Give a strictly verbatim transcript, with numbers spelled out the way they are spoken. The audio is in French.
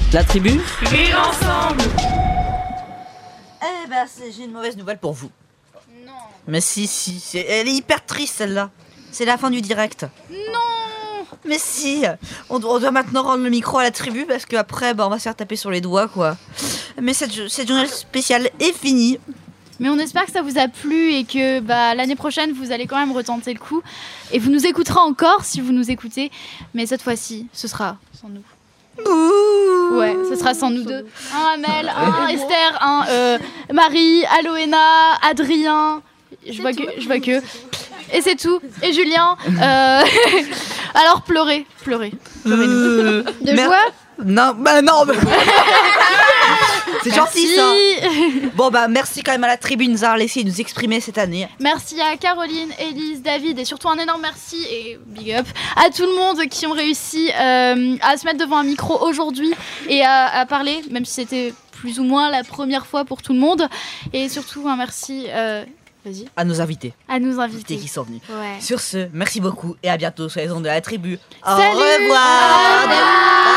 La tribu Rire ensemble. Eh ben, c'est- j'ai une mauvaise nouvelle pour vous. Non. Mais si, si, c'est- elle est hyper triste celle-là. C'est la fin du direct. Non. Mais si, on doit, on doit maintenant rendre le micro à la tribu parce qu'après, bah, on va se faire taper sur les doigts, quoi. Mais cette, cette journée spéciale est finie. Mais on espère que ça vous a plu et que bah, l'année prochaine, vous allez quand même retenter le coup. Et vous nous écouterez encore si vous nous écoutez. Mais cette fois-ci, ce sera sans nous. Ouh. Ouais, ce sera sans nous deux. Un Amel, un Esther, un euh, Marie, Aloéna, Adrien. Je vois, que, je vois que. Et c'est tout. Et Julien. Euh... Alors pleurez, pleurez. Pleurez-nous. Euh, De mer- joie. Non, bah non. mais- C'est gentil ça. Merci. Bon bah merci quand même à la tribu de nous avoir laissé nous exprimer cette année. Merci à Caroline, Élise, David et surtout un énorme merci et big up à tout le monde qui ont réussi euh, à se mettre devant un micro aujourd'hui et à, à parler, même si c'était plus ou moins la première fois pour tout le monde. Et surtout un merci euh, vas-y, À nos invités, à nos invités invités. qui sont venus. Ouais. Sur ce, merci beaucoup et à bientôt sur les ondes de la tribu. Au Salut. revoir. Au revoir.